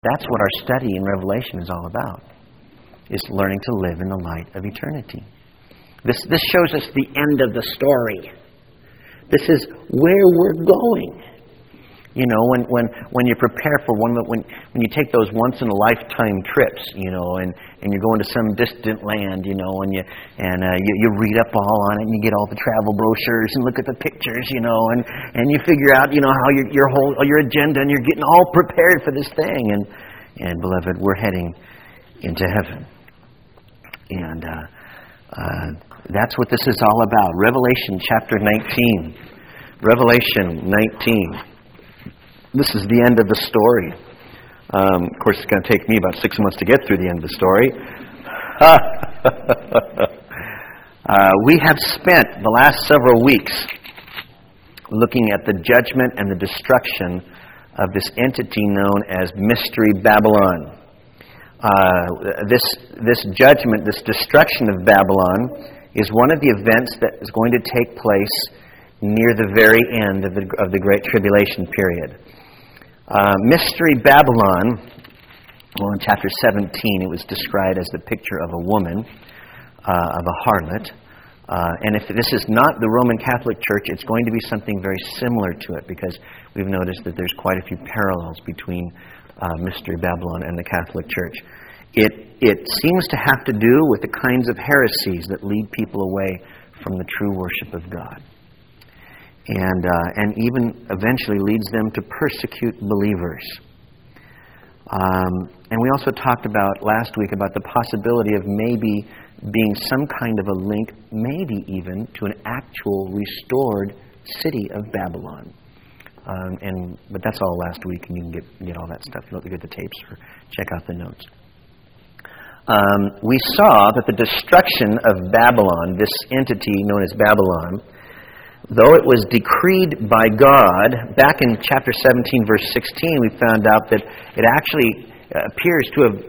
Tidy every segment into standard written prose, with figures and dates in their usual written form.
That's what our study in Revelation is all about, is learning to live in the light of eternity. This shows us the end of the story. This is where we're going. You know, when you prepare for when you take those once in a lifetime trips, you know, and you're going to some distant land, you know, and you read up all on it, and you get all the travel brochures and look at the pictures, you know, and you figure out, you know, how your agenda, and you're getting all prepared for this thing, and beloved, we're heading into heaven, and that's what this is all about. Revelation chapter 19. Revelation 19. This is the end of the story. Of course, it's going to take me about 6 months to get through the end of the story. We have spent the last several weeks looking at the judgment and the destruction of this entity known as Mystery Babylon. This judgment, this destruction of Babylon, is one of the events that is going to take place near the very end of the Great Tribulation period. Mystery Babylon, well, in chapter 17, it was described as the picture of a woman, of a harlot. And if this is not the Roman Catholic Church, it's going to be something very similar to it, because we've noticed that there's quite a few parallels between Mystery Babylon and the Catholic Church. It seems to have to do with the kinds of heresies that lead people away from the true worship of God. And even eventually leads them to persecute believers. And we also talked about last week about the possibility of maybe being some kind of a link, maybe even to an actual restored city of Babylon. But that's all last week, and you can get all that stuff. You look at the tapes or check out the notes. We saw that the destruction of Babylon, this entity known as Babylon, though it was decreed by God, back in chapter 17, verse 16, we found out that it actually appears to have,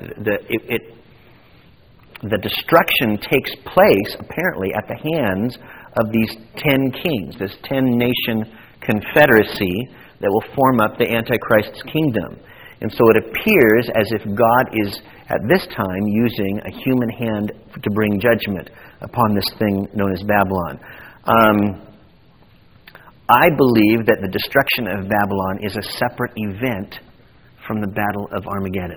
the destruction takes place, apparently, at the hands of these 10 kings, this 10-nation confederacy that will form up the Antichrist's kingdom. And so it appears as if God is, at this time, using a human hand to bring judgment upon this thing known as Babylon. I believe that the destruction of Babylon is a separate event from the Battle of Armageddon.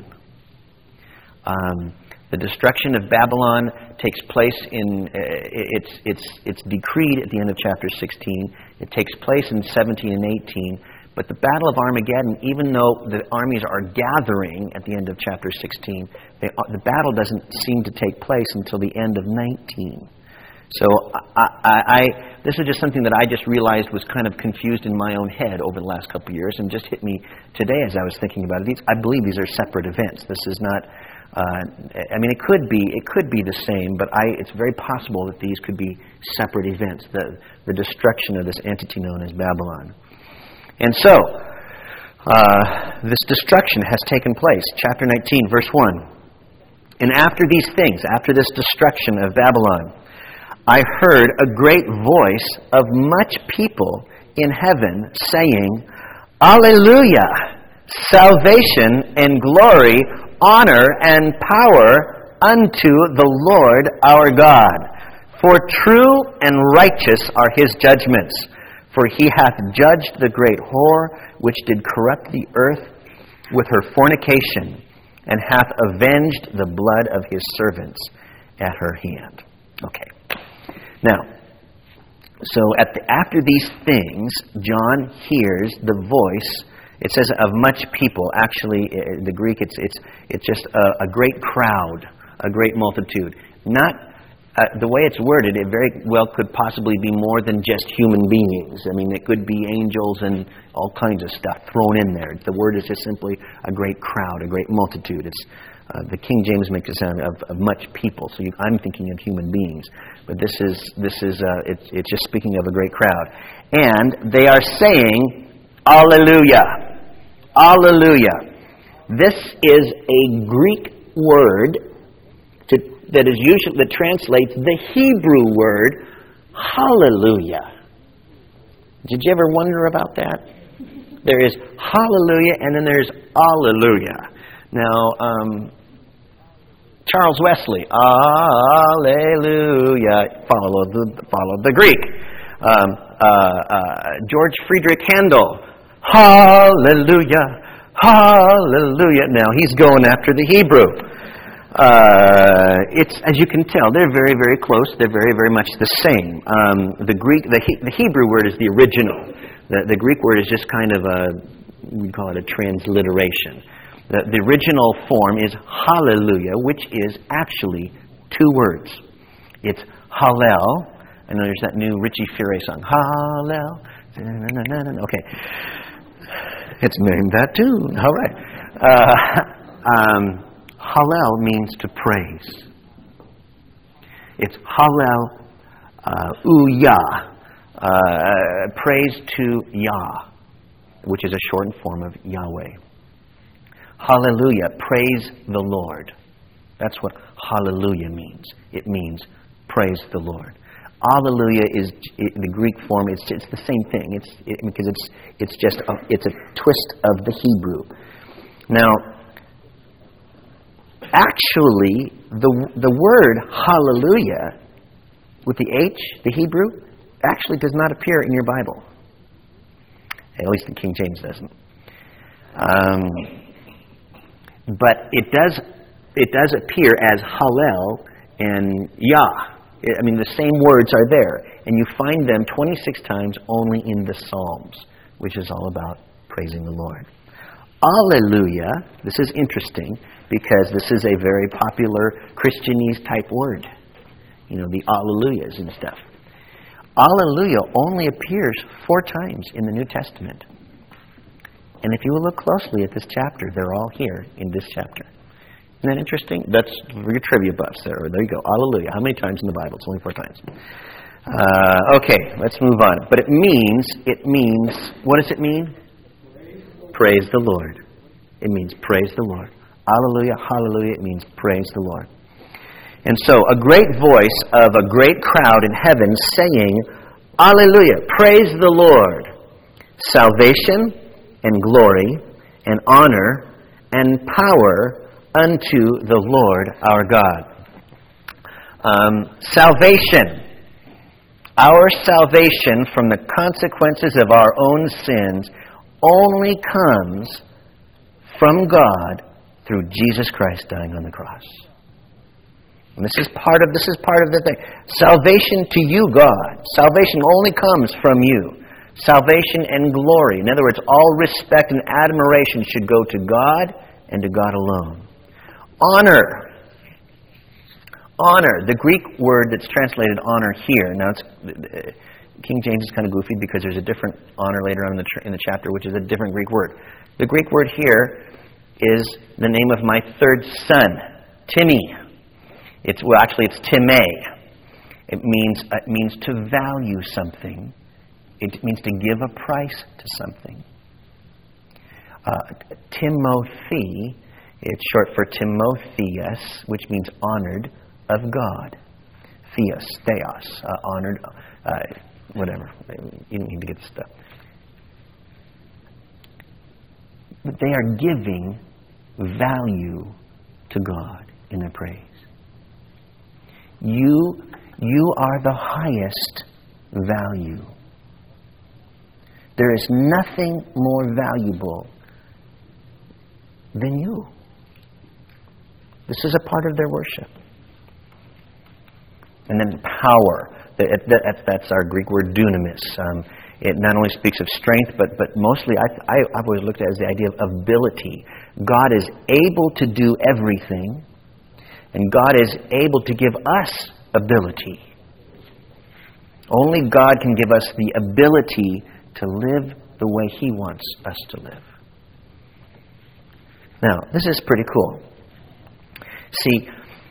The destruction of Babylon takes place in it's decreed at the end of chapter 16. It takes place in 17 and 18. But the Battle of Armageddon, even though the armies are gathering at the end of chapter 16, the battle doesn't seem to take place until the end of 19. So this is just something that I just realized was kind of confused in my own head over the last couple of years, and just hit me today as I was thinking about it. I believe these are separate events. This is not. It could be the same, but it's very possible that these could be separate events. The destruction of this entity known as Babylon, and so this destruction has taken place. Chapter 19, verse 1. And after these things, after this destruction of Babylon, I heard a great voice of much people in heaven saying, Alleluia! Salvation and glory, honor and power unto the Lord our God. For true and righteous are His judgments. For He hath judged the great whore, which did corrupt the earth with her fornication, and hath avenged the blood of His servants at her hand. Okay. Now, so after these things, John hears the voice. It says of much people. Actually, in the Greek, it's just a great crowd, a great multitude. Not the way it's worded. It very well could possibly be more than just human beings. I mean, it could be angels and all kinds of stuff thrown in there. The word is just simply a great crowd, a great multitude. It's the King James makes it sound of much people. So I'm thinking of human beings. But this is it's just speaking of a great crowd. And they are saying, Alleluia! Alleluia! This is a Greek word that translates the Hebrew word, hallelujah. Did you ever wonder about that? There is hallelujah, and then there's alleluia. Now, Charles Wesley, alleluia, followed the Greek. George Friedrich Handel, hallelujah, hallelujah. Now he's going after the Hebrew. It's, as you can tell, they're very, very close. They're very, very much the same. The Hebrew word is the original. The Greek word is just kind of we call it a transliteration. The original form is hallelujah, which is actually two words. It's hallel. I know there's that new Richie Furay song, hallel. Okay. It's named that tune. All right. Hallel means to praise. It's hallel uyah. Praise to Yah, which is a shortened form of Yahweh. Hallelujah, praise the Lord. That's what hallelujah means. It means praise the Lord. Alleluia is the Greek form. It's the same thing. Because it's just a twist of the Hebrew. Now, actually, the word hallelujah with the H, the Hebrew, actually does not appear in your Bible. At least the King James doesn't. But it does appear as Hallel and Yah. I mean, the same words are there. And you find them 26 times only in the Psalms, which is all about praising the Lord. Alleluia, this is interesting, because this is a very popular Christianese type word. You know, the Alleluias and stuff. Alleluia only appears 4 times in the New Testament. And if you will look closely at this chapter, they're all here in this chapter. Isn't that interesting? That's for your trivia buffs there. There you go. Alleluia. How many times in the Bible? It's only 4 times. Okay, let's move on. But it means, what does it mean? Praise the Lord. It means praise the Lord. Alleluia, hallelujah, it means praise the Lord. And so, a great voice of a great crowd in heaven saying, Alleluia, praise the Lord. Salvation and glory and honor and power unto the Lord our God. Salvation. Our salvation from the consequences of our own sins only comes from God through Jesus Christ dying on the cross. And this is part of the thing. Salvation to you, God. Salvation only comes from you. Salvation and glory. In other words, all respect and admiration should go to God and to God alone. Honor. Honor. The Greek word that's translated honor here. Now, King James is kind of goofy because there's a different honor later on in the chapter, which is a different Greek word. The Greek word here is the name of my third son, Timmy. It's Timei. It means to value something. It means to give a price to something. Timothy, it's short for Timotheus, which means honored of God. Theos, honored, whatever. You don't need to get the stuff. But they are giving value to God in their praise. You are the highest value. There is nothing more valuable than you. This is a part of their worship. And then power. That's our Greek word dunamis. It not only speaks of strength, but mostly I've always looked at it as the idea of ability. God is able to do everything, and God is able to give us ability. Only God can give us the ability to live the way He wants us to live. Now, this is pretty cool. See,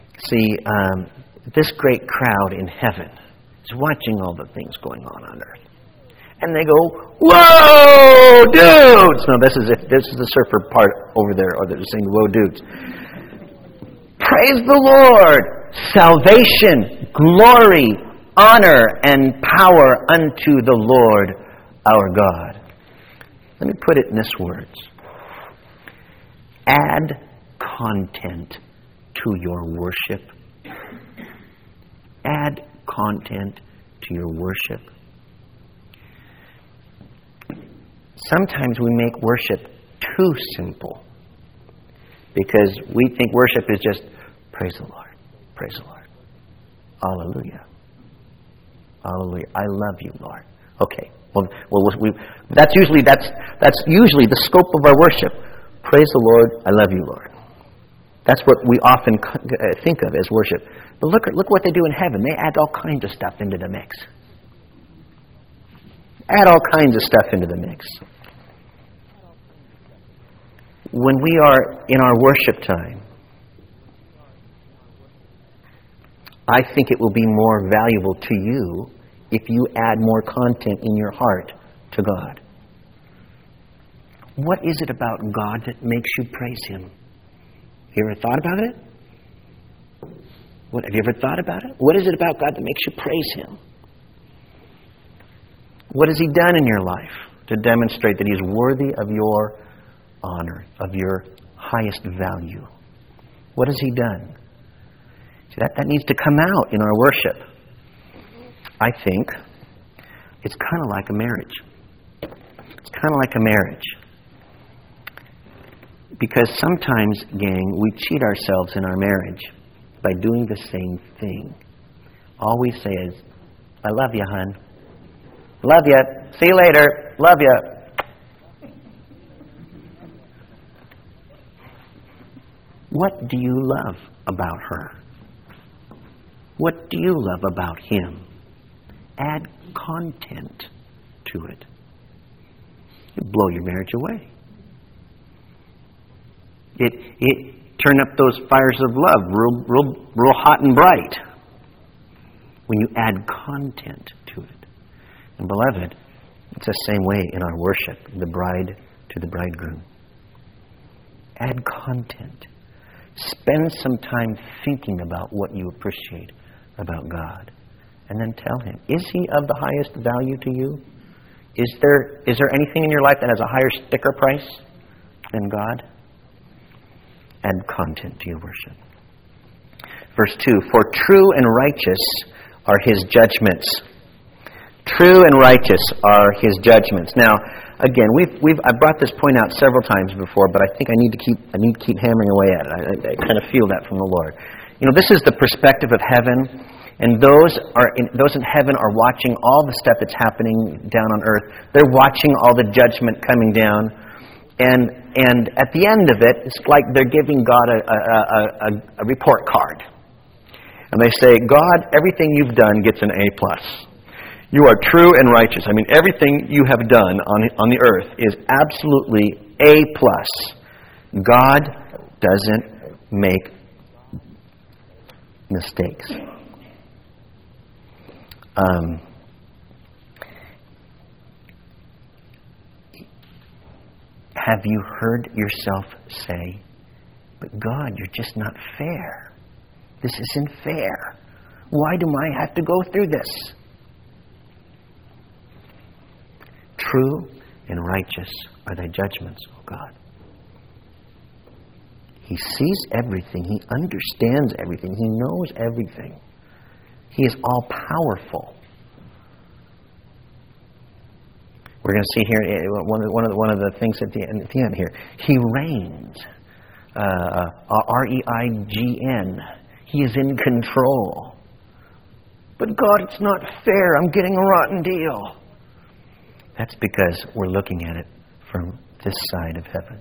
this great crowd in heaven is watching all the things going on earth. And they go, "Whoa, dudes!" No, this is the surfer part over there, or they're saying, "Whoa, dudes!" Praise the Lord! Salvation, glory, honor, and power unto the Lord our God. Let me put it in this words. Add content to your worship. Add content to your worship. Sometimes we make worship too simple because we think worship is just praise the Lord, praise the Lord. Hallelujah. Hallelujah. I love you, Lord. Okay. Well, that's usually the scope of our worship. Praise the Lord. I love you, Lord. That's what we often think of as worship. But look what they do in heaven. They add all kinds of stuff into the mix. Add all kinds of stuff into the mix. When we are in our worship time, I think it will be more valuable to you if you add more content in your heart to God. What is it about God that makes you praise Him? You ever thought about it? Have you ever thought about it? What is it about God that makes you praise Him? What has He done in your life to demonstrate that He is worthy of your honor, of your highest value? What has He done? See, that needs to come out in our worship. I think it's kind of like a marriage. It's kind of like a marriage. Because sometimes, gang, we cheat ourselves in our marriage by doing the same thing. All we say is, I love you, hon. Love you. See you later. Love you. What do you love about her? What do you love about him? Add content to it. You blow your marriage away. It turn up those fires of love real hot and bright when you add content to it. And beloved, it's the same way in our worship, the bride to the bridegroom. Add content. Spend some time thinking about what you appreciate about God. And then tell Him, is He of the highest value to you? Is there anything in your life that has a higher sticker price than God? Add content to your worship. Verse 2, for true and righteous are His judgments. True and righteous are His judgments. Now, again, I brought this point out several times before, but I think I need to keep hammering away at it. I kind of feel that from the Lord. You know, this is the perspective of heaven, and those in heaven are watching all the stuff that's happening down on earth. They're watching all the judgment coming down, and at the end of it, it's like they're giving God a report card, and they say, God, everything you've done gets an A+. You are true and righteous. I mean, everything you have done on the earth is absolutely A+. God doesn't make mistakes. Have you heard yourself say, but God, you're just not fair. This isn't fair. Why do I have to go through this? True and righteous are thy judgments, O God. He sees everything. He understands everything. He knows everything. He is all-powerful. We're going to see here one of the things at the end here. He reigns. R-E-I-G-N. He is in control. But God, it's not fair. I'm getting a rotten deal. That's because we're looking at it from this side of heaven.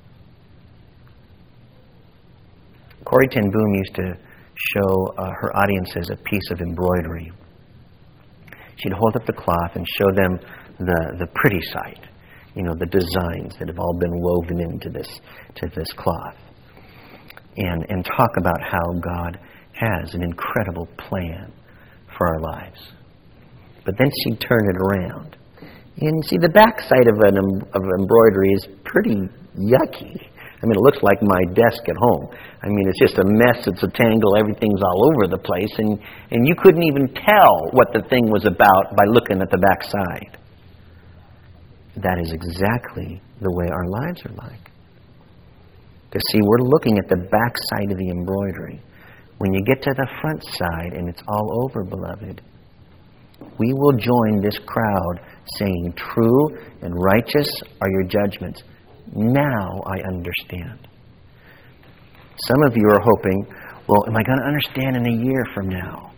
Corrie ten Boom used to show her audiences a piece of embroidery. She'd hold up the cloth and show them the pretty side, the designs that have all been woven into this cloth, and talk about how God has an incredible plan for our lives. But then she'd turn it around. And see, the backside of embroidery is pretty yucky. I mean, it looks like my desk at home. I mean, it's just a mess. It's a tangle. Everything's all over the place. And you couldn't even tell what the thing was about by looking at the backside. that is exactly the way our lives are like. Because see, we're looking at the back side of the embroidery. When you get to the front side and it's all over, beloved, we will join this crowd saying, true and righteous are your judgments. Now I understand. Some of you are hoping, well, am I going to understand in a year from now?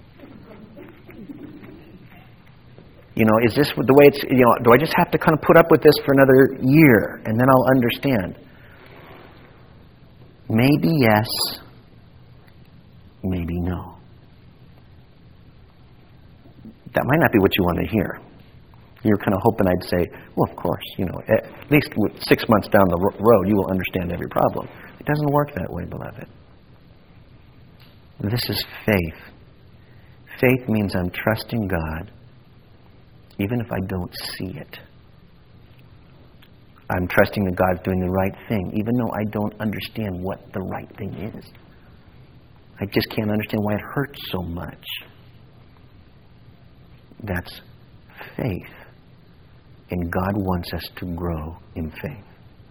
You know, is this the way it's, do I just have to kind of put up with this for another year and then I'll understand? Maybe yes, maybe no. That might not be what you want to hear. You're kind of hoping I'd say, well, of course, at least 6 months down the road, you will understand every problem. It doesn't work that way, beloved. This is faith. Faith means I'm trusting God, even if I don't see it. I'm trusting that God's doing the right thing, even though I don't understand what the right thing is. I just can't understand why it hurts so much. That's faith. And God wants us to grow in faith.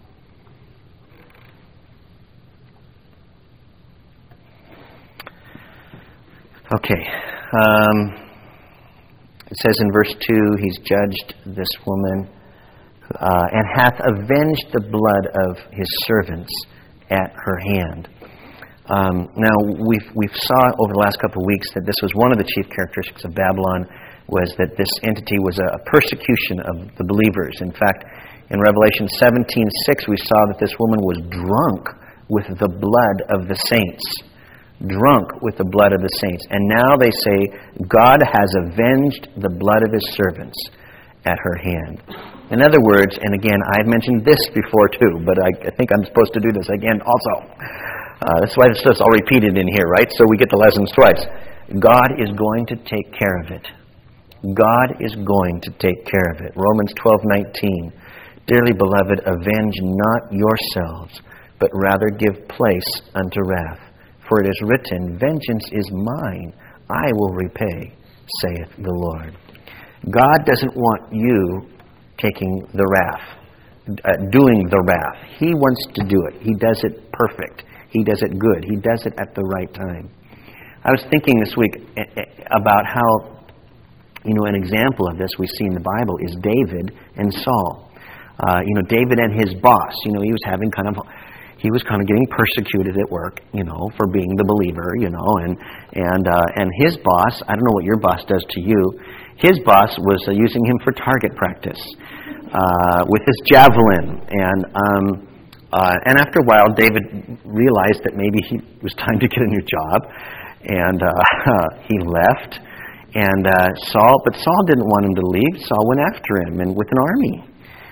Okay. It says in verse 2, He's judged this woman and hath avenged the blood of His servants at her hand. Now, we've saw over the last couple of weeks that this was one of the chief characteristics of Babylon, was that this entity was a persecution of the believers. In fact, in Revelation 17:6, we saw that this woman was drunk with the blood of the saints. Drunk with the blood of the saints. And now they say, God has avenged the blood of His servants at her hand. In other words, and again, I've mentioned this before too, but I think I'm supposed to do this again also. That's why it's all repeated in here, right? So we get the lessons twice. God is going to take care of it. God is going to take care of it. Romans 12:19. Dearly beloved, avenge not yourselves, but rather give place unto wrath. For it is written, vengeance is mine, I will repay, saith the Lord. God doesn't want you taking the wrath, doing the wrath. He wants to do it. He does it perfect. He does it good. He does it at the right time. I was thinking this week about how, an example of this we see in the Bible is David and Saul. David and his boss, he was kind of getting persecuted at work, for being the believer, and his boss, I don't know what your boss does to you, his boss was using him for target practice with his javelin, and after a while, David realized that maybe it was time to get a new job, and he left. And Saul didn't want him to leave. Saul went after him and with an army,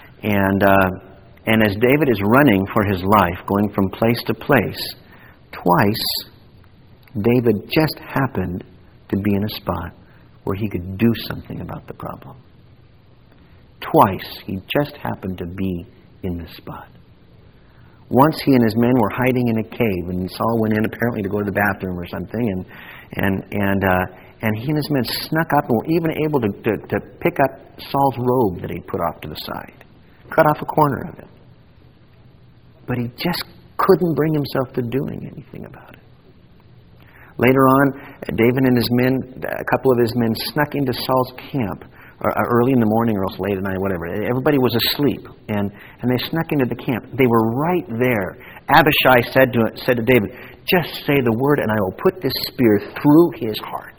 and as David is running for his life, going from place to place, twice David just happened to be in a spot where he could do something about the problem. Twice he just happened to be in this spot. Once he and his men were hiding in a cave, and Saul went in apparently to go to the bathroom or something, and he and his men snuck up and were even able to pick up Saul's robe that he'd put off to the side, cut off a corner of it. But he just couldn't bring himself to doing anything about it. Later on, David and his men, a couple of his men, snuck into Saul's camp early in the morning or else late at night, whatever. Everybody was asleep, and they snuck into the camp. They were right there. Abishai said to David, just say the word and I will put this spear through his heart.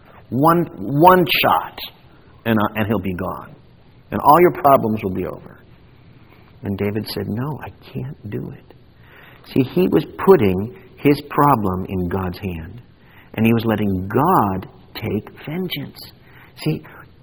One shot, and he'll be gone. And all your problems will be over. And David said, no, I can't do it. See, he was putting his problem in God's hand. And he was letting God take vengeance. See,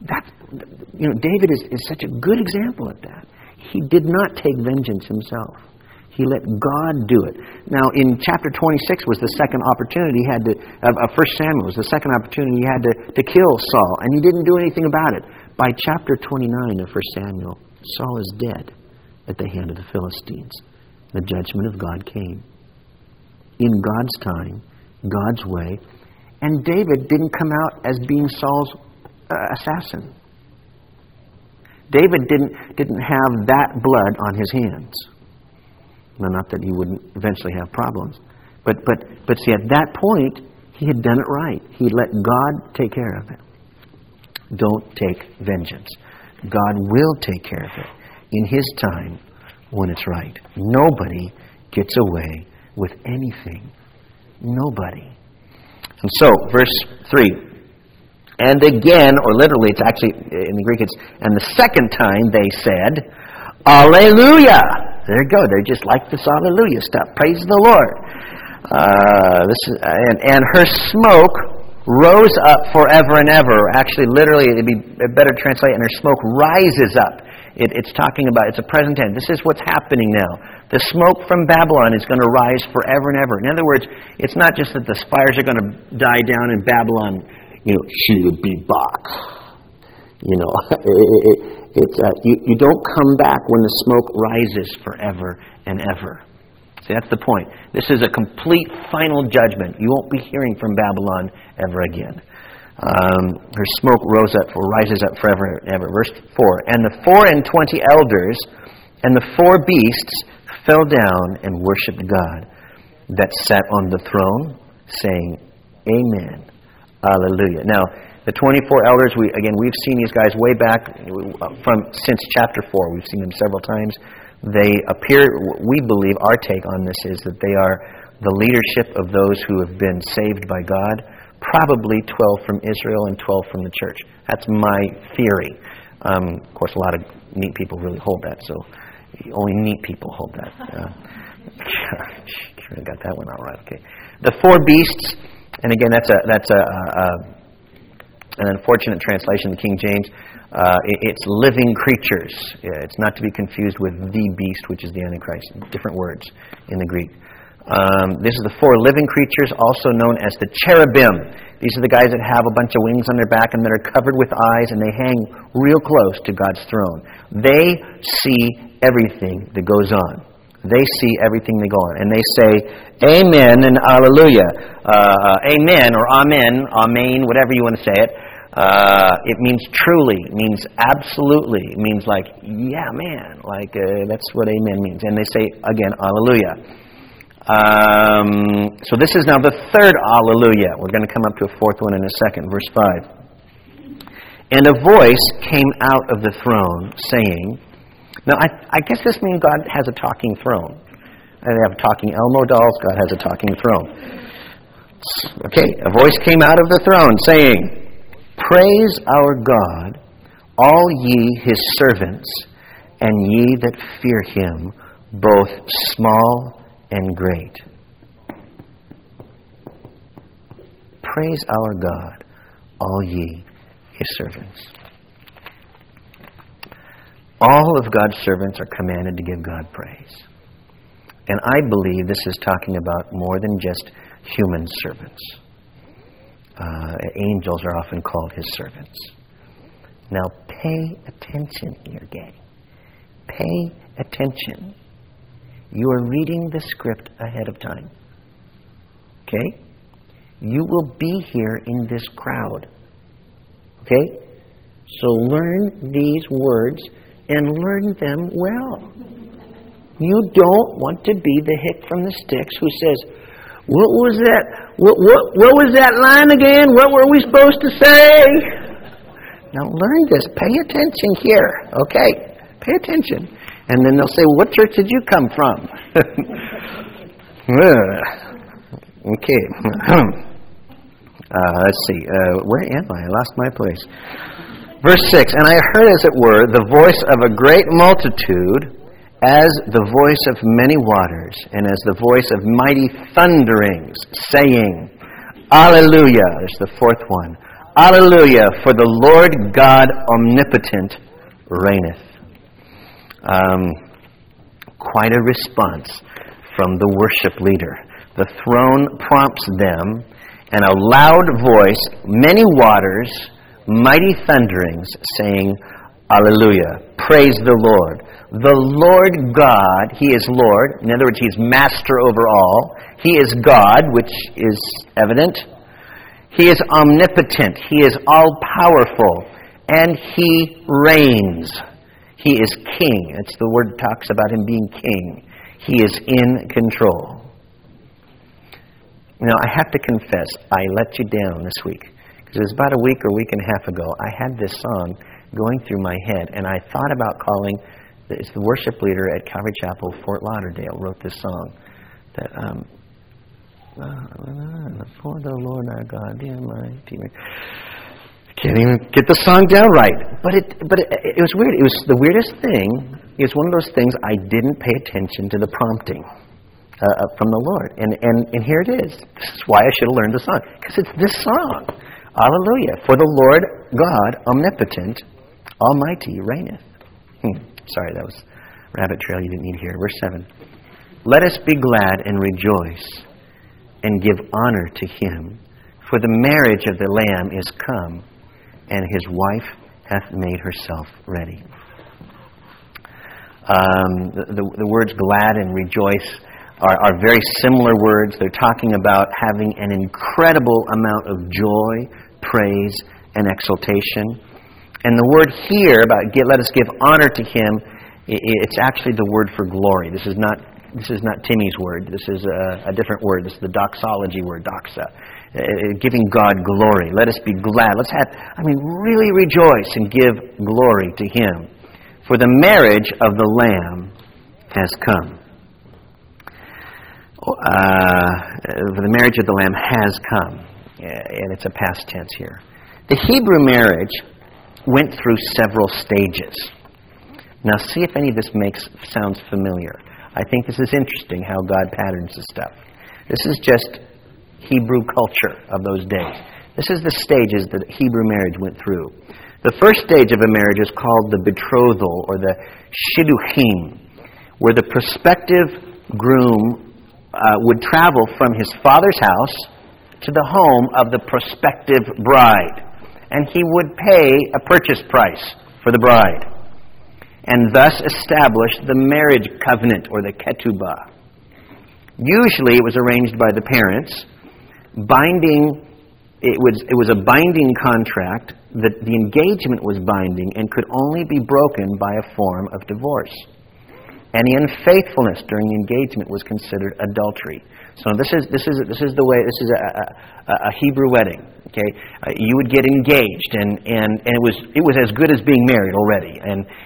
David is such a good example of that. He did not take vengeance himself. He let God do it. Now, in chapter 26 was the second opportunity he had to, of 1 Samuel, was the second opportunity he had to kill Saul, and he didn't do anything about it. By chapter 29 of 1 Samuel, Saul is dead at the hand of the Philistines. The judgment of God came. In God's time, God's way, and David didn't come out as being Saul's assassin. David didn't have that blood on his hands. Well, not that he wouldn't eventually have problems. But see, at that point, he had done it right. He let God take care of it. Don't take vengeance. God will take care of it in His time when it's right. Nobody gets away with anything. Nobody. And so, verse 3. And again, or literally, it's actually, in the Greek, it's, and the second time they said, Alleluia! There you go. They're just like this Alleluia stuff. Praise the Lord. And her smoke rose up forever and ever. Actually, literally, it'd be better to translate, and her smoke rises up. It's talking about, it's a present tense. This is what's happening now. The smoke from Babylon is going to rise forever and ever. In other words, it's not just that the fires are going to die down in Babylon. She would be bought. You don't come back when the smoke rises forever and ever. See, that's the point. This is a complete final judgment. You won't be hearing from Babylon ever again. Her smoke rises up forever and ever. Verse 4. And the 24 elders and the 4 beasts fell down and worshipped God that sat on the throne, saying, Amen. Hallelujah. Now, the 24 elders, we've seen these guys way back since chapter 4. We've seen them several times. They appear, we believe, our take on this is that they are the leadership of those who have been saved by God, probably 12 from Israel and 12 from the church. That's my theory. Of course, a lot of neat people really hold that, so only neat people hold that. Sure, got that one all right. Okay. The 4 beasts, and again, that's an unfortunate translation, the King James. It's living creatures. It's not to be confused with the beast, which is the Antichrist. Different words in the Greek. This is the 4 living creatures, also known as the cherubim. These are the guys that have a bunch of wings on their back and that are covered with eyes, and they hang real close to God's throne. They see everything that goes on. They see everything that goes on. And they say, Amen and Alleluia. Amen or Amen, Amen, whatever you want to say it. It means truly, it means absolutely, it means like, yeah, man, like that's what Amen means. And they say, again, Alleluia. So this is now the 3rd Alleluia. We're going to come up to a 4th one in a second. Verse 5. And a voice came out of the throne saying, now I guess this means God has a talking throne. They have talking Elmo dolls, God has a talking throne. Okay, a voice came out of the throne saying, Praise our God, all ye His servants, and ye that fear Him, both small and great. Praise our God, all ye His servants. All of God's servants are commanded to give God praise. And I believe this is talking about more than just human servants. Angels are often called His servants. Now pay attention here, gang. Pay attention. You are reading the script ahead of time. Okay? You will be here in this crowd. Okay? So learn these words and learn them well. You don't want to be the hick from the sticks who says, what was that? What was that line again? What were we supposed to say? Now learn this. Pay attention here. Okay? Pay attention. And then they'll say, what church did you come from? Okay. Let's see. Where am I? I lost my place. Verse 6. And I heard, as it were, the voice of a great multitude, as the voice of many waters, and as the voice of mighty thunderings, saying, Alleluia. There's the 4th one. Alleluia, for the Lord God omnipotent reigneth. Quite a response from the worship leader. The throne prompts them, and a loud voice, many waters, mighty thunderings, saying, Alleluia. Praise the Lord. The Lord God, He is Lord. In other words, He's master over all. He is God, which is evident. He is omnipotent. He is all-powerful. And He reigns. He is king. That's the word that talks about him being king. He is in control. Now, I have to confess, I let you down this week. Because it was about a week or week and a half ago, I had this song going through my head, and I thought about calling, it's the worship leader at Calvary Chapel, Fort Lauderdale, wrote this song. That, for the Lord our God, the Almighty. Can't even get the song down right. But it was weird. It was the weirdest thing. It was one of those things I didn't pay attention to the prompting from the Lord. And here it is. This is why I should have learned the song. Because it's this song. Hallelujah. For the Lord God, omnipotent, almighty, reigneth. Sorry, that was rabbit trail you didn't need here. Verse 7. Let us be glad and rejoice and give honor to him. For the marriage of the Lamb is come, and his wife hath made herself ready. The words glad and rejoice are very similar words. They're talking about having an incredible amount of joy, praise, and exultation. And the word here about let us give honor to him, it's actually the word for glory. This is not Timmy's word. This is a different word. This is the doxology word, doxa. Giving God glory. Let us be glad. Really rejoice and give glory to him. For the marriage of the Lamb has come. For the marriage of the Lamb has come. And it's a past tense here. The Hebrew marriage went through several stages. Now see if any of this sounds familiar. I think this is interesting how God patterns this stuff. This is just Hebrew culture of those days. This is the stages that Hebrew marriage went through. The first stage of a marriage is called the betrothal or the shidduchim, where the prospective groom would travel from his father's house to the home of the prospective bride. And he would pay a purchase price for the bride, and thus establish the marriage covenant or the ketubah. Usually it was arranged by the parents. It was a binding contract. The engagement was binding and could only be broken by a form of divorce. Any unfaithfulness during the engagement was considered adultery. So this is the way. This is a Hebrew wedding. Okay, you would get engaged, and it was as good as being married already.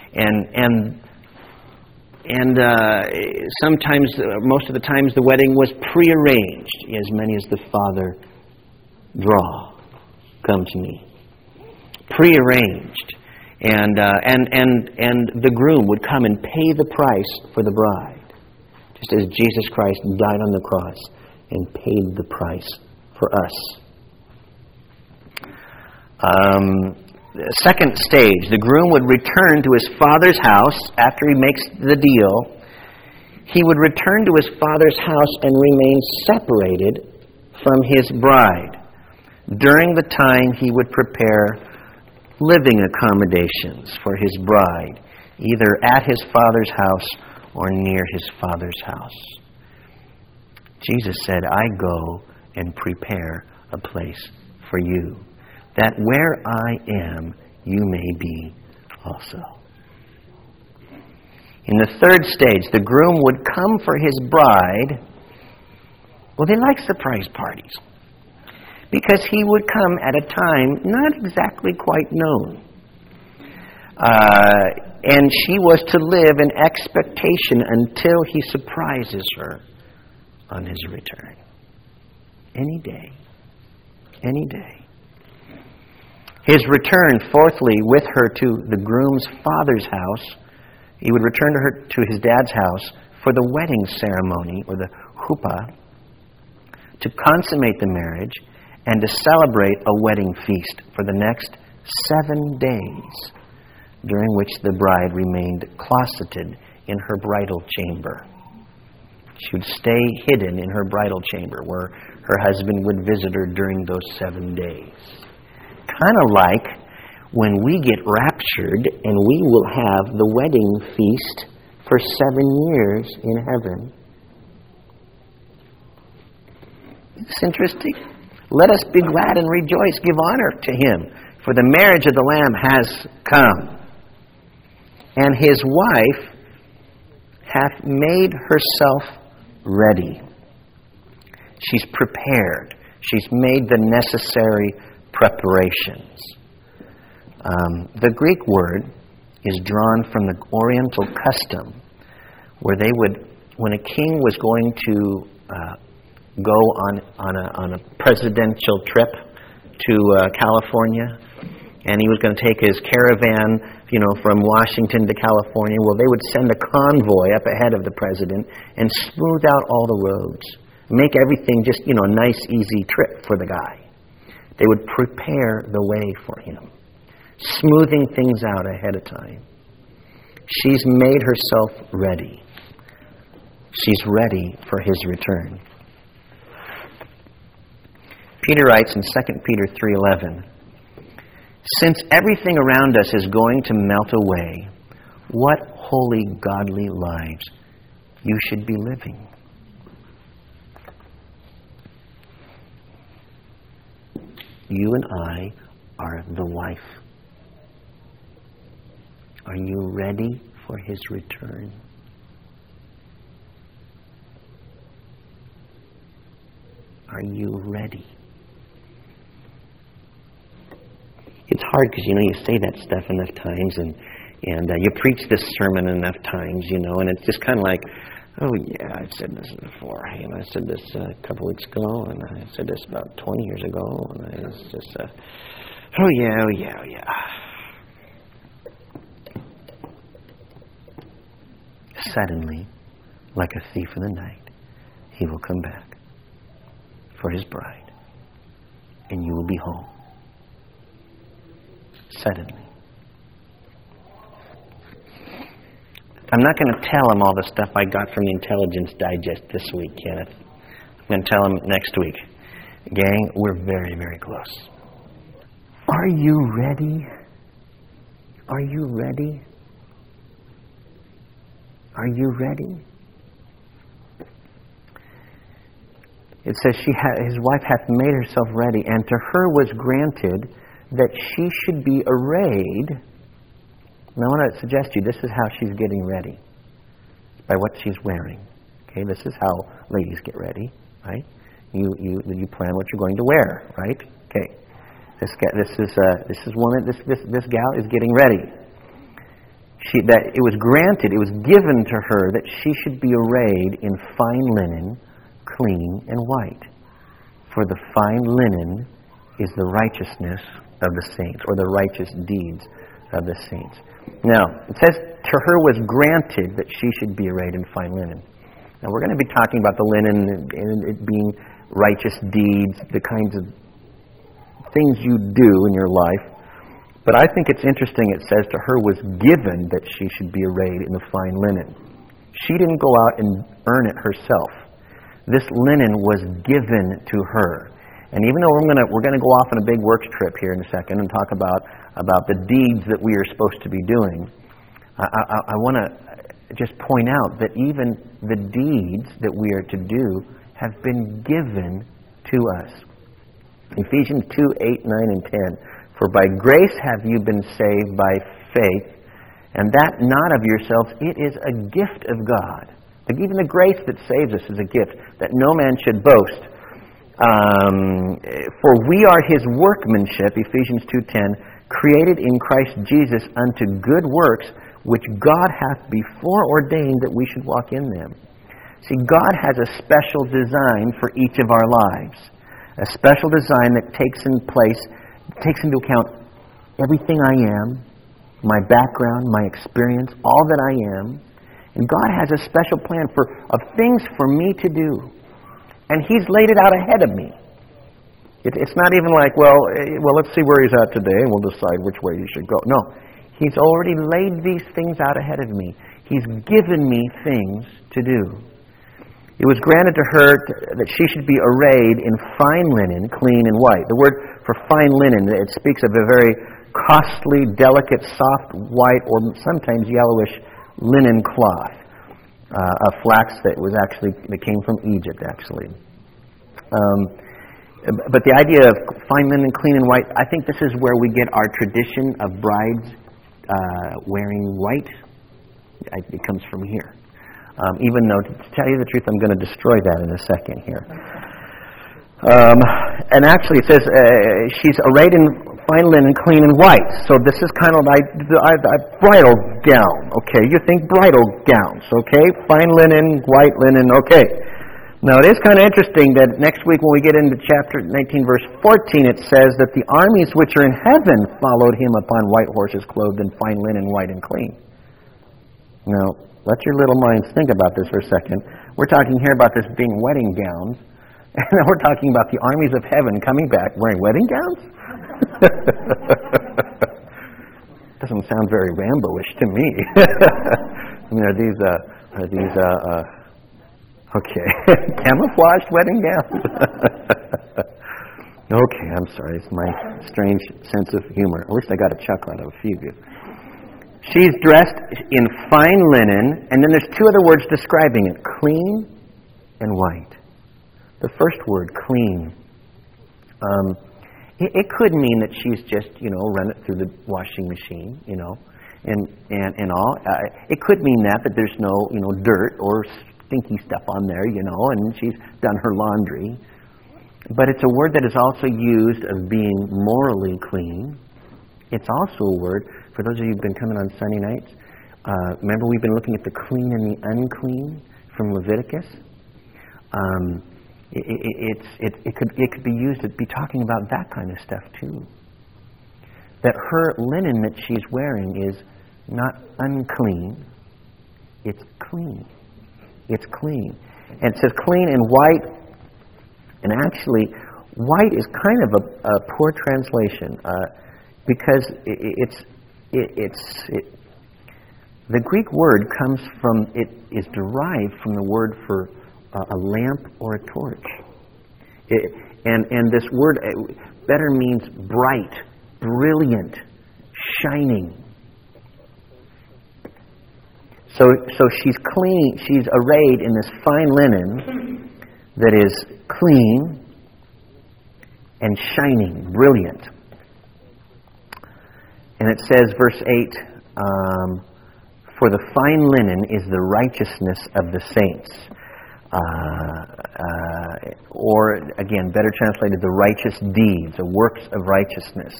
And sometimes, most of the times, the wedding was prearranged. As many as the Father draw, come to me. Prearranged. And the groom would come and pay the price for the bride, just as Jesus Christ died on the cross and paid the price for us. Second stage, the groom would return to his father's house after he makes the deal. He would return to his father's house and remain separated from his bride. During the time he would prepare living accommodations for his bride, either at his father's house or near his father's house. Jesus said, I go and prepare a place for you, that where I am, you may be also. In the third stage, the groom would come for his bride. Well, they like surprise parties, because he would come at a time not exactly quite known. And she was to live in expectation until he surprises her on his return. Any day. Any day. His return, fourthly, with her to the groom's father's house, he would return to his dad's house for the wedding ceremony, or the chuppah, to consummate the marriage and to celebrate a wedding feast for the next 7 days, during which the bride remained closeted in her bridal chamber. She would stay hidden in her bridal chamber, where her husband would visit her during those 7 days. Kind of like when we get raptured and we will have the wedding feast for 7 years in heaven. It's interesting. Let us be glad and rejoice, give honor to him, for the marriage of the Lamb has come. and his wife hath made herself ready. She's prepared. She's made the necessary preparations. The Greek word is drawn from the Oriental custom where they would, when a king was going to go on a presidential trip to California, and he was going to take his caravan, from Washington to California, well, they would send a convoy up ahead of the president and smooth out all the roads, make everything just, a nice, easy trip for the guy. They would prepare the way for him, smoothing things out ahead of time. She's made herself ready. She's ready for his return. Peter writes in 2 Peter 3:11, since everything around us is going to melt away, what holy, godly lives you should be living. You and I are the wife. Are you ready for his return? Are you ready? It's hard because, you say that stuff enough times and you preach this sermon enough times, and it's just kind of like, oh yeah, I've said this before. I said this a couple weeks ago, and I said this about 20 years ago, and it's just, oh yeah. Suddenly, like a thief in the night, he will come back for his bride, and you will be home. Suddenly. I'm not going to tell him all the stuff I got from the Intelligence Digest this week, Kenneth. I'm going to tell him next week. Gang, we're very, very close. Are you ready? Are you ready? Are you ready? It says his wife hath made herself ready, and to her was granted that she should be arrayed. Now I want to suggest to you, this is how she's getting ready. By what she's wearing. Okay, this is how ladies get ready, right? You plan what you're going to wear, right? Okay. This gal is getting ready. It was granted, it was given to her that she should be arrayed in fine linen, clean and white. For the fine linen is the righteousness of the saints, or the righteous deeds of the saints. Now, it says, to her was granted that she should be arrayed in fine linen. Now, we're going to be talking about the linen and it being righteous deeds, the kinds of things you do in your life. But I think it's interesting it says to her was given that she should be arrayed in the fine linen. She didn't go out and earn it herself. This linen was given to her. And even though we're going to go off on a big works trip here in a second and talk about the deeds that we are supposed to be doing, I want to just point out that even the deeds that we are to do have been given to us. Ephesians 2:8, 9, and 10. For by grace have you been saved by faith, and that not of yourselves, it is a gift of God. Even the grace that saves us is a gift, that no man should boast. For we are his workmanship, Ephesians 2:10, created in Christ Jesus unto good works, which God hath before ordained that we should walk in them. See, God has a special design for each of our lives. A special design that takes into account everything I am, my background, my experience, all that I am. And God has a special plan of things for me to do. And he's laid it out ahead of me. It's not even like, well, let's see where he's at today and we'll decide which way you should go. No, he's already laid these things out ahead of me. He's given me things to do. It was granted to her that she should be arrayed in fine linen, clean and white. The word for fine linen, it speaks of a very costly, delicate, soft, white, or sometimes yellowish linen cloth. A flax that came from Egypt, actually. But the idea of fine linen, clean and white, I think this is where we get our tradition of brides wearing white. It comes from here. Even though, to tell you the truth, I'm going to destroy that in a second here. And actually it says she's arrayed in fine linen, clean and white. So this is kind of like a bridal gown. Okay, you think bridal gowns. Okay, fine linen, white linen. Okay. Now it is kind of interesting that next week when we get into chapter 19, verse 14, it says that the armies which are in heaven followed him upon white horses clothed in fine linen, white and clean. Now, let your little minds think about this for a second. We're talking here about this being wedding gowns. And then we're talking about the armies of heaven coming back wearing wedding gowns? Doesn't sound very Rambo-ish to me. I mean, are these okay, camouflaged wedding gowns? Okay, I'm sorry. It's my strange sense of humor. At least I got a chuckle out of a few of you. She's dressed in fine linen, and then there's two other words describing it, clean and white. The first word, clean, it could mean that she's just, run it through the washing machine, and all. It could mean that there's no, dirt or stinky stuff on there, and she's done her laundry. But it's a word that is also used of being morally clean. It's also a word, for those of you who've been coming on Sunday nights, remember we've been looking at the clean and the unclean from Leviticus? It could be used to be talking about that kind of stuff too. That her linen that she's wearing is not unclean, it's clean. It's clean. And it says clean and white, and actually white is kind of a poor translation because the Greek word comes from, it is derived from the word for a lamp or a torch. And this word better means bright, brilliant, shining. So she's clean, she's arrayed in this fine linen that is clean and shining, brilliant. And it says, verse 8, for the fine linen is the righteousness of the saints. Or, again, better translated, the righteous deeds, the works of righteousness.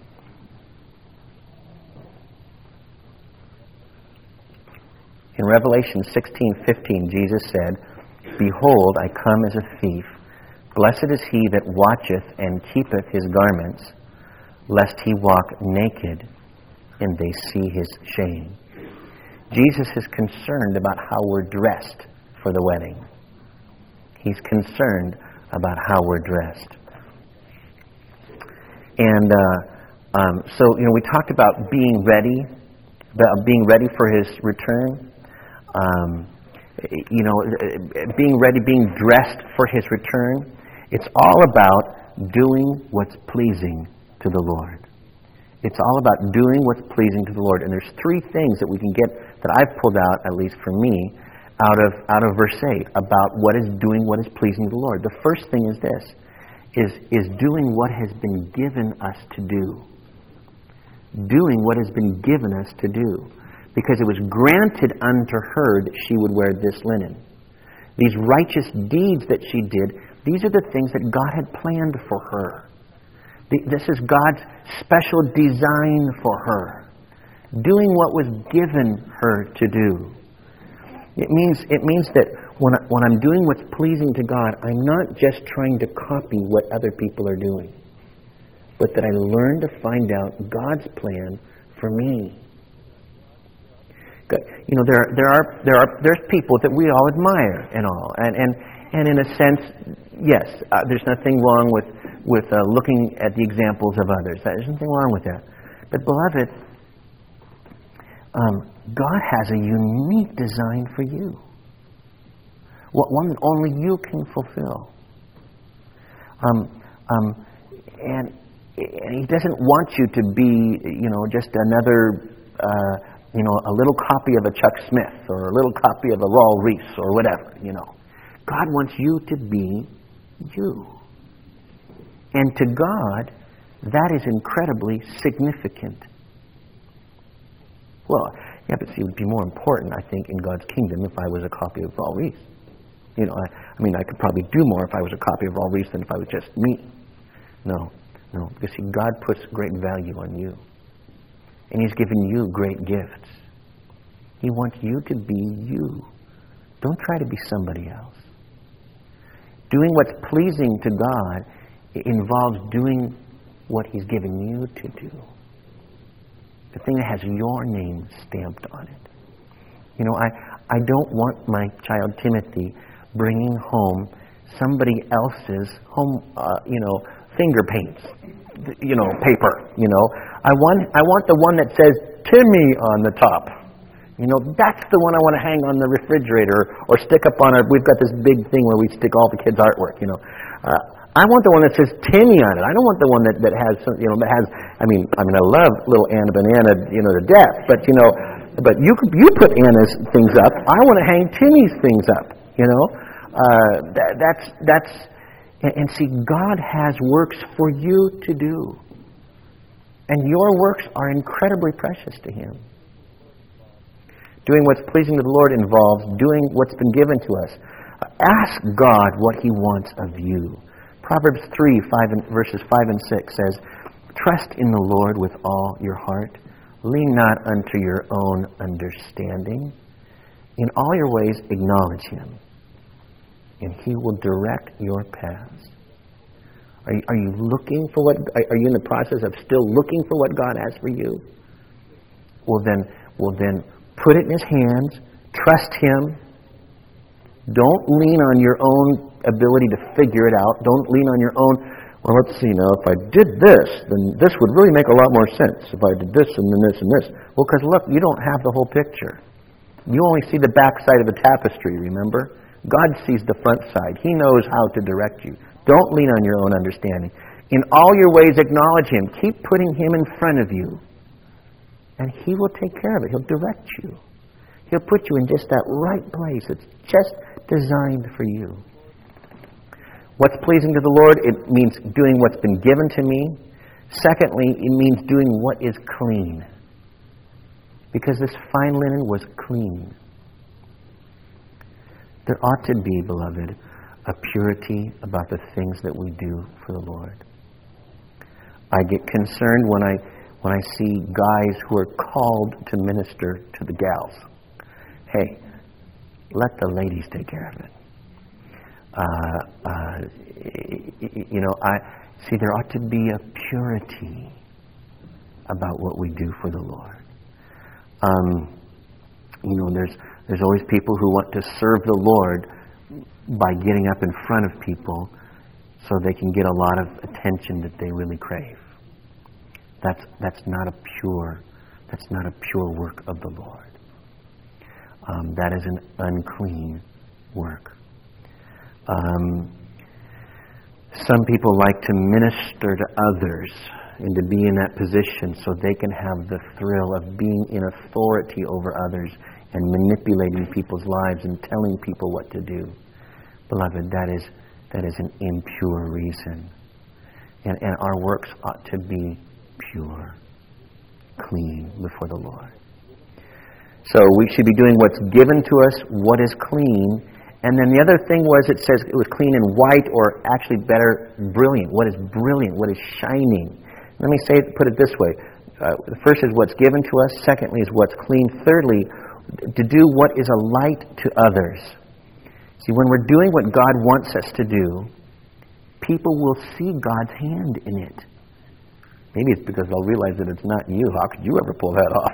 In Revelation 16:15, Jesus said, behold, I come as a thief. Blessed is he that watcheth and keepeth his garments, lest he walk naked and they see his shame. Jesus is concerned about how we're dressed for the wedding. He's concerned about how we're dressed. And so, we talked about being ready for his return. Being ready, being dressed for his return. It's all about doing what's pleasing to the Lord. It's all about doing what's pleasing to the Lord. And there's three things that we can get, that I've pulled out, at least for me, out of verse 8, about what is doing what is pleasing to the Lord. The first thing is this, is doing what has been given us to do. Doing what has been given us to do. Because it was granted unto her that she would wear this linen. These righteous deeds that she did, these are the things that God had planned for her. This is God's special design for her. Doing what was given her to do. It means that when I'm doing what's pleasing to God, I'm not just trying to copy what other people are doing, but that I learn to find out God's plan for me. There's people that we all admire and all, and in a sense, yes, there's nothing wrong with looking at the examples of others. There's nothing wrong with that. But beloved, God has a unique design for you. One that only you can fulfill. And He doesn't want you to be, just another, a little copy of a Chuck Smith or a little copy of a Raul Reese or whatever, God wants you to be you. And to God, that is incredibly significant. Well, yeah, but see, it would be more important, I think, in God's kingdom if I was a copy of Paul Reese. I could probably do more if I was a copy of Paul Reese than if I was just me. No. Because see, God puts great value on you. And He's given you great gifts. He wants you to be you. Don't try to be somebody else. Doing what's pleasing to God involves doing what He's given you to do. The thing that has your name stamped on it. I don't want my child Timothy bringing home somebody else's finger paints, paper. I want the one that says Timmy on the top. That's the one I want to hang on the refrigerator or stick up on we've got this big thing where we stick all the kids' artwork, I want the one that says Timmy on it. I don't want the one that has some, that has, I love little Anna Banana, to death, but you put Anna's things up. I want to hang Timmy's things up, and see, God has works for you to do. And your works are incredibly precious to Him. Doing what's pleasing to the Lord involves doing what's been given to us. Ask God what He wants of you. Proverbs 3, verses 5 and 6 says, "Trust in the Lord with all your heart. Lean not unto your own understanding. In all your ways acknowledge Him, and He will direct your paths." Are you looking for what? Are you in the process of still looking for what God has for you? Well then, put it in His hands. Trust Him. Don't lean on your own ability to figure it out. Don't lean on your own. Well, let's see now. If I did this, then this would really make a lot more sense. If I did this and then this and this. Well, because look, you don't have the whole picture. You only see the back side of the tapestry. Remember, God sees the front side. He knows how to direct you. Don't lean on your own understanding. In all your ways, acknowledge Him. Keep putting Him in front of you. And He will take care of it. He'll direct you. He'll put you in just that right place. It's just designed for you. What's pleasing to the Lord? It means doing what's been given to me. Secondly, it means doing what is clean. Because this fine linen was clean. There ought to be, beloved, a purity about the things that we do for the Lord. I get concerned when I see guys who are called to minister to the gals. Hey, let the ladies take care of it. There ought to be a purity about what we do for the Lord. There's always people who want to serve the Lord by getting up in front of people so they can get a lot of attention that they really crave. That's not a pure work of the Lord. That is an unclean work. Some people like to minister to others and to be in that position so they can have the thrill of being in authority over others and manipulating people's lives and telling people what to do. Beloved, that is an impure reason. And our works ought to be pure, clean before the Lord. So we should be doing what's given to us, what is clean. And then the other thing was, it says it was clean and white, or actually better, brilliant. What is brilliant? What is shining? Let me put it this way. The first is what's given to us. Secondly is what's clean. Thirdly, to do what is a light to others. See, when we're doing what God wants us to do, people will see God's hand in it. Maybe it's because they'll realize that it's not you. How could you ever pull that off?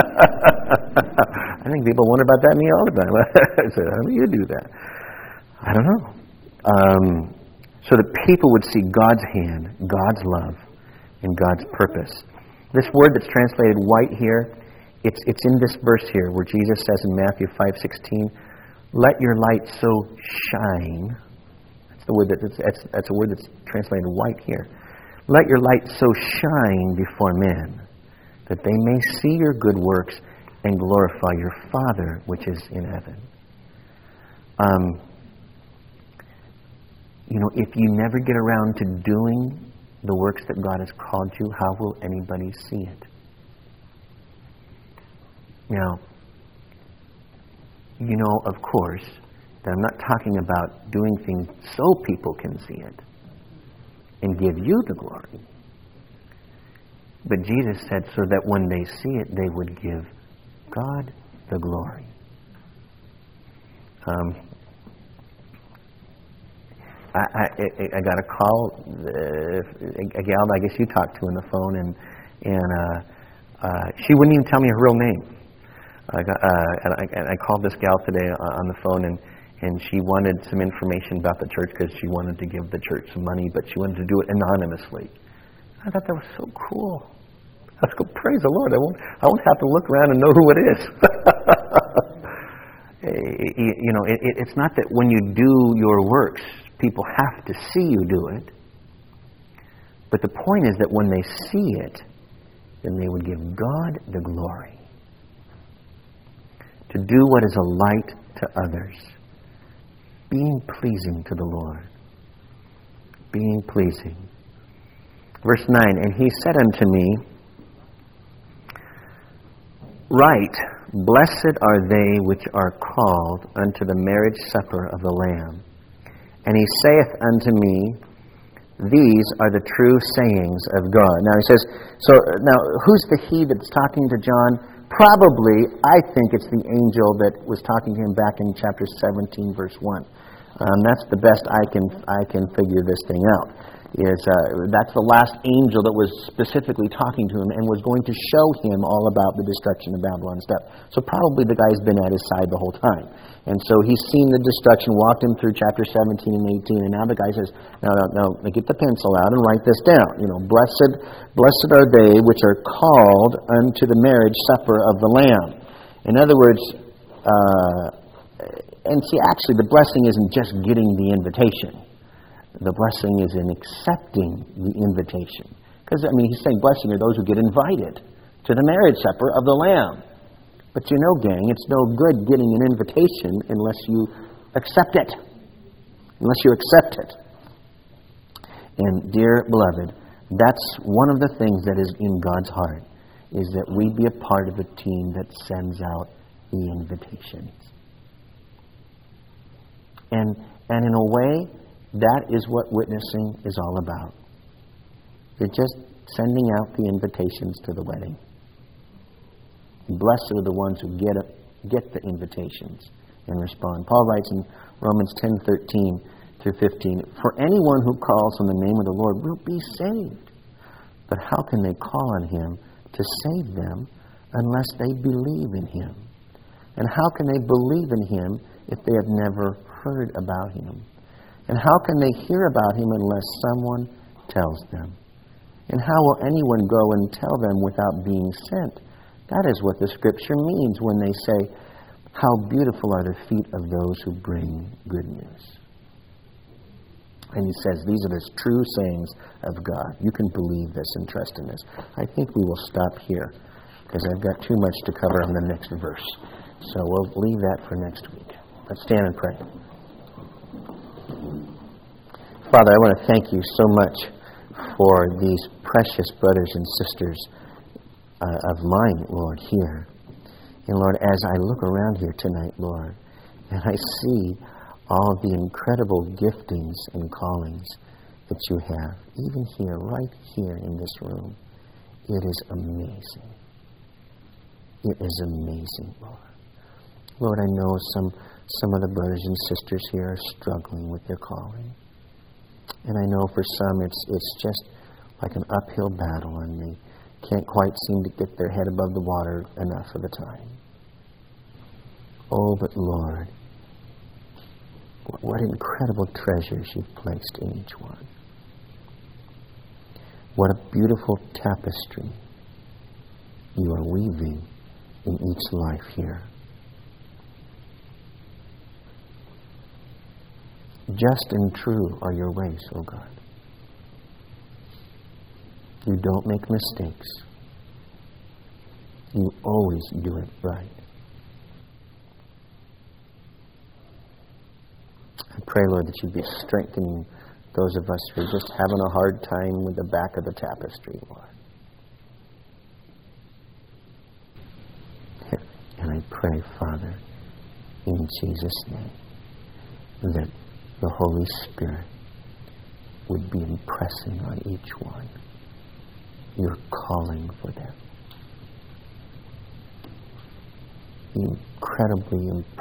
I think people wonder about that me all the time. I said, how do you do that? I don't know. So that people would see God's hand, God's love, and God's purpose. This word that's translated white here, it's in this verse here where Jesus says in Matthew 5:16, "Let your light so shine." That's a word that's translated white here. "Let your light so shine before men, that they may see your good works and glorify your Father which is in heaven." If you never get around to doing the works that God has called you, how will anybody see it? Now, you know, of course, that I'm not talking about doing things so people can see it and give you the glory. But Jesus said so that when they see it, they would give God the glory. I got a call, a gal I guess you talked to on the phone, and she wouldn't even tell me her real name. I called this gal today on the phone, and she wanted some information about the church because she wanted to give the church some money, but she wanted to do it anonymously. I thought that was so cool. I was going, praise the Lord! I won't have to look around and know who it is. You know, it's not that when you do your works, people have to see you do it. But the point is that when they see it, then they would give God the glory. To do what is a light to others. Being pleasing to the Lord. Being pleasing. Verse 9, and he said unto me, Right, blessed are they which are called unto the marriage supper of the Lamb. And he saith unto me, These are the true sayings of God. Now he says, now who's the he that's talking to John? Probably, I think it's the angel that was talking to him back in chapter 17, verse 1. That's the best I can figure this thing out. That's the last angel that was specifically talking to him and was going to show him all about the destruction of Babylon and stuff. So probably the guy's been at his side the whole time. And so he's seen the destruction, walked him through chapter 17 and 18, and now the guy says, No, get the pencil out and write this down. You know, blessed are they which are called unto the marriage supper of the Lamb. In other words, and see, actually the blessing isn't just getting the invitation. The blessing is in accepting the invitation. Because, he's saying blessing are those who get invited to the marriage supper of the Lamb. But you know, gang, it's no good getting an invitation unless you accept it. Unless you accept it. And, dear beloved, that's one of the things that is in God's heart, is that we be a part of the team that sends out the invitations. And in a way, that is what witnessing is all about. You're just sending out the invitations to the wedding. Blessed are the ones who get the invitations and respond. Paul writes in Romans 10:13 through 15, For anyone who calls on the name of the Lord will be saved. But how can they call on him to save them unless they believe in him? And how can they believe in him if they have never heard about him? And how can they hear about him unless someone tells them? And how will anyone go and tell them without being sent? That is what the Scripture means when they say, How beautiful are the feet of those who bring good news. And he says, these are the true sayings of God. You can believe this and trust in this. I think we will stop here, because I've got too much to cover on the next verse. So we'll leave that for next week. Let's stand and pray. Father, I want to thank you so much for these precious brothers and sisters of mine, Lord, here. And Lord, as I look around here tonight, Lord, and I see all the incredible giftings and callings that you have, even here, right here in this room, it is amazing. It is amazing, Lord. Lord, I know some of the brothers and sisters here are struggling with their calling. And I know for some it's just like an uphill battle, and they can't quite seem to get their head above the water enough of the time. Oh, but Lord, what incredible treasures you've placed in each one. What a beautiful tapestry you are weaving in each life here. Just and true are your ways, O God. You don't make mistakes. You always do it right. I pray, Lord, that you'd be strengthening those of us who are just having a hard time with the back of the tapestry, Lord. pray, Father, in Jesus' name, that the Holy Spirit would be impressing on each one. You're calling for them. Incredibly